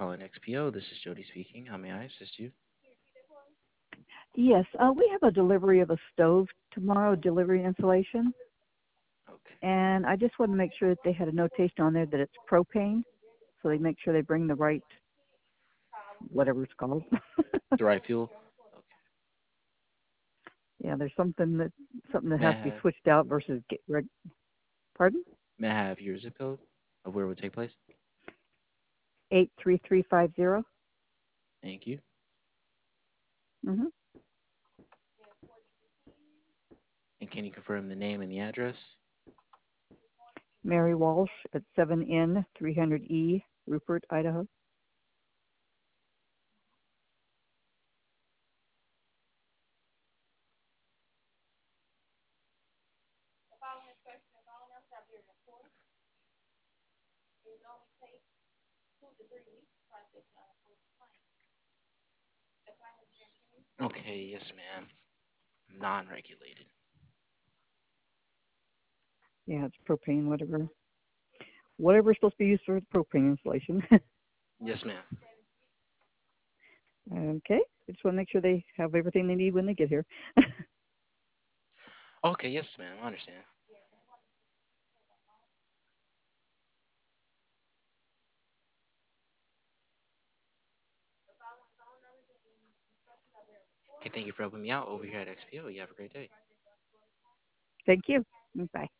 calling XPO. This is Jody speaking. How may I assist you? Yes, we have a delivery of a stove tomorrow, delivery installation, Okay. and I just want to make sure that they had a notation on there that it's propane, so they make sure they bring the right, whatever it's called. The right fuel? Okay. Yeah, there's something that May I has to be have switched out versus pardon? may I have your zip code of where it would take place? 83350. Thank you. Mm-hmm. And can you confirm the name and the address? Mary Walsh at 7N 300E, Rupert, Idaho. Okay, yes, ma'am. Non-regulated. Yeah, it's propane, whatever is supposed to be used for the propane installation. Yes, ma'am. Okay, I just want to make sure they have everything they need when they get here. Okay, yes, ma'am. I understand. Okay, thank you for helping me out over here at XPO. You have a great day. Thank you. Bye.